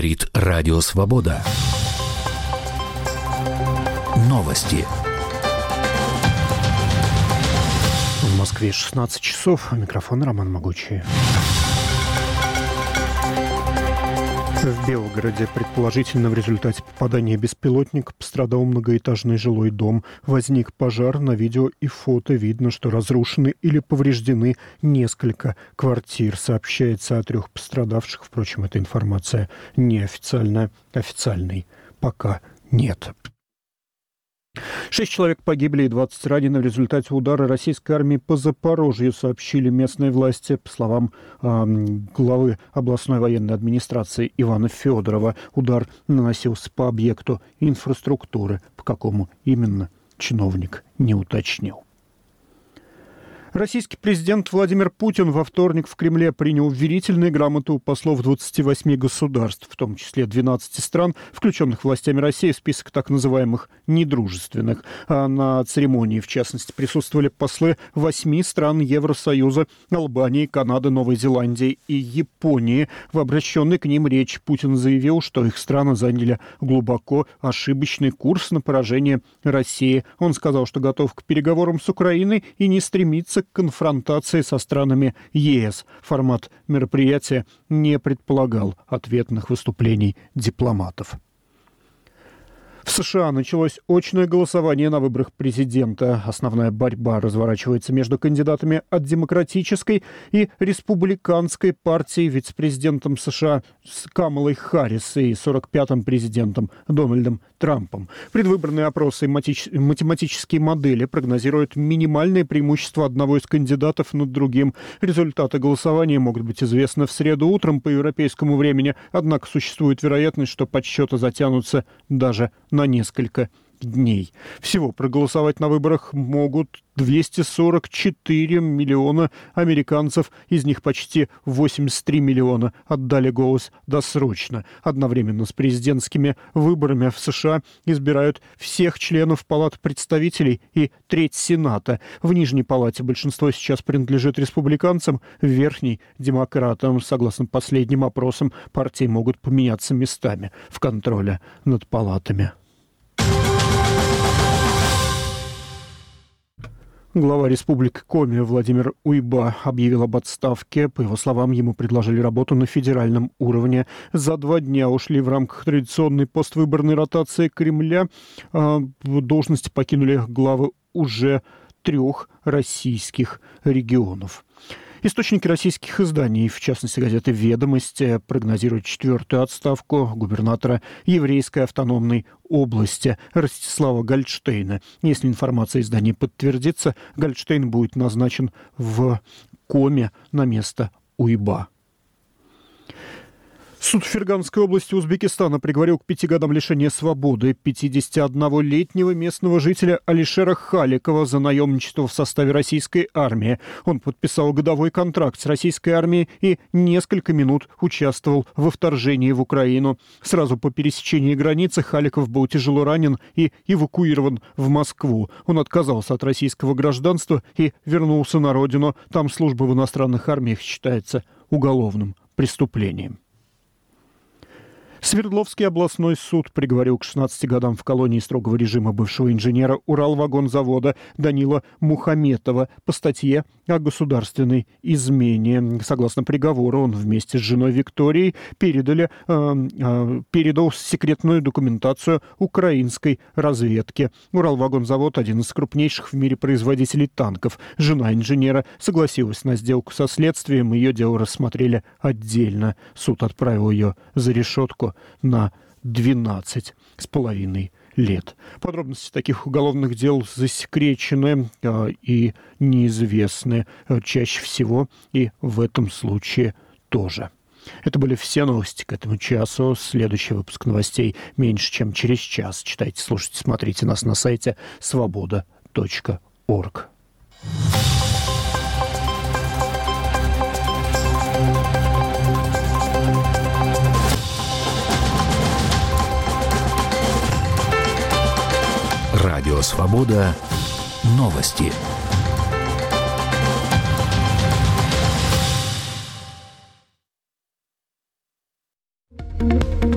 Говорит Радио Свобода. Новости. В Москве 16 часов. Микрофон Роман Могучий. В Белгороде, предположительно, в результате попадания беспилотника пострадал многоэтажный жилой дом. Возник пожар. На видео и фото видно, что разрушены или повреждены несколько квартир. Сообщается о 3 пострадавших. Впрочем, эта информация неофициальная. Официальной пока нет. 6 человек погибли и 20 ранены в результате удара российской армии по Запорожью, сообщили местные власти. По словам главы областной военной администрации Ивана Федорова, удар наносился по объекту инфраструктуры. По какому именно, чиновник не уточнил. Российский президент Владимир Путин во вторник в Кремле принял верительные грамоты у послов 28 государств, в том числе 12 стран, включенных властями России в список так называемых недружественных. А на церемонии, в частности, присутствовали послы 8 стран Евросоюза, Албании, Канады, Новой Зеландии и Японии. В обращенной к ним речи Путин заявил, что их страны заняли глубоко ошибочный курс на поражение России. Он сказал, что готов к переговорам с Украиной и не стремится к конфронтации со странами ЕС. Формат мероприятия не предполагал ответных выступлений дипломатов. В США началось очное голосование на выборах президента. Основная борьба разворачивается между кандидатами от Демократической и Республиканской партии, вице-президентом США Камалой Харрис и 45-м президентом Дональдом Трампом. Предвыборные опросы и математические модели прогнозируют минимальное преимущество одного из кандидатов над другим. Результаты голосования могут быть известны в среду утром по европейскому времени, однако существует вероятность, что подсчеты затянутся даже на несколько дней. Всего проголосовать на выборах могут 244 миллиона американцев, из них почти 83 миллиона отдали голос досрочно. Одновременно с президентскими выборами в США избирают всех членов Палаты представителей и треть Сената. В Нижней Палате большинство сейчас принадлежит республиканцам, в Верхней – демократам. Согласно последним опросам, партии могут поменяться местами в контроле над палатами. Глава Республики Коми Владимир Уйба объявил об отставке. По его словам, ему предложили работу на федеральном уровне. За 2 дня ушли в рамках традиционной поствыборной ротации Кремля. Должности покинули главы уже 3 российских регионов. Источники российских изданий, в частности газеты «Ведомости», прогнозируют 4-ю отставку губернатора еврейской автономной области Ростислава Гольдштейна. Если информация изданий подтвердится, Гольдштейн будет назначен в Коми на место Уйба. Суд Ферганской области Узбекистана приговорил к 5 годам лишения свободы 51-летнего местного жителя Алишера Халикова за наемничество в составе российской армии. Он подписал годовой контракт с российской армией и несколько минут участвовал во вторжении в Украину. Сразу по пересечении границы Халиков был тяжело ранен и эвакуирован в Москву. Он отказался от российского гражданства и вернулся на родину. Там служба в иностранных армиях считается уголовным преступлением. Свердловский областной суд приговорил к 16 годам в колонии строгого режима бывшего инженера Уралвагонзавода Данила Мухаметова по статье о государственной измене. Согласно приговору, он вместе с женой Викторией передал секретную документацию украинской разведке. Уралвагонзавод – один из крупнейших в мире производителей танков. Жена инженера согласилась на сделку со следствием, ее дело рассмотрели отдельно. Суд отправил ее за решетку на 12,5 лет. Подробности таких уголовных дел засекречены и неизвестны чаще всего и в этом случае тоже. Это были все новости к этому часу. Следующий выпуск новостей меньше, чем через час. Читайте, слушайте, смотрите нас на сайте svoboda.org. Радио «Свобода». Новости.